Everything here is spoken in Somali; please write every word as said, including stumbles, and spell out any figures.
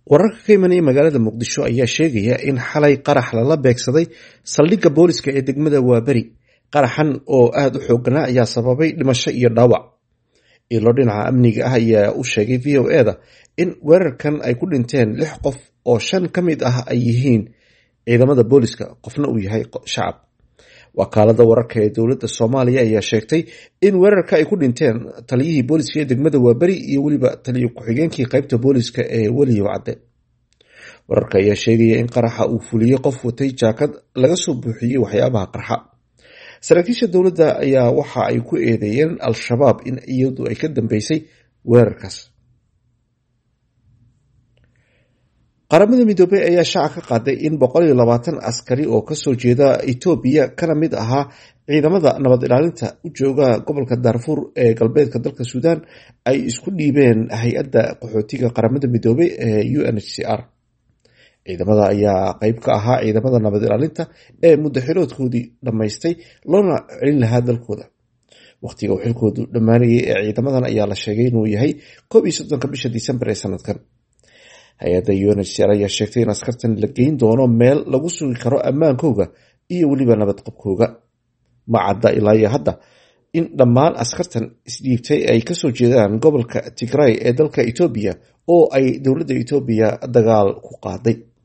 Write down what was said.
wararka ka imanaya magaalada muqdisho ayaa sheegaya in xalay qarax lala beegsaday saldhigga booliska ee degmada waaberi. qaraxan oo aada u xooganaa ayaa sababay dhimasho iyo dhaawac. ilo dhinaca amniga ah ayaa u sheegay v o eda in weerarkan ay ku dhinteen lix qof oo shan ka mid ah ay yihiin ciidamada booliska, qofna uu yahay shacab. wakaalada wararka ee dowladda soomaaliya ayaa sheegtay in weerarka ay ku dhinteen taliyihii booliska ee degmada waaberi iyo weliba taliyo ku-xigeenkii qaybta booliska ee weliyow cadde. wararka ayaa sheegaya in qaraxa uu fuliyey qof watay jaakad laga soo buuxiyey waxyaabaha qarxa. saraakiisha dowladda ayaa waxa ay ku eedeeyeen al-shabaab in iyadu ay ka dambeysay weerarkaas. qaramada midoobey ayaa shaaca ka qaaday in boqol iyo labaatan askari oo kasoo jeeda etoobiya kana mid ahaa ciidamada nabad ilaalinta u jooga gobolka daarfuur ee galbeedka dalka suudaan ay isku dhiibeen hay-adda qaxootiga qaramada midoobey ee u n h c r. ciidamada ayaa qeyb ka ahaa ciidamada nabad ilaalinta ee muddo xiloodkoodii dhammaystay loona celin lahaa dalkooda. waqtiga uu xilkoodu dhammaanayay ee ciidamadan ayaa la sheegay inuu yahay koob iyo soddonka bisha disembar ee sanadkan. hay-adda u n h c r ayaa sheegtay in askartan la geyn doono meel lagu sugi karo ammaankooga iyo weliba nabadqabkooga. ma cadda ilaa iyo hadda in dhammaan askartan isdhiibtay ay kasoo jeedaan gobolka tigray ee dalka etoobiya oo ay dowladda etoobiya dagaal ku qaaday.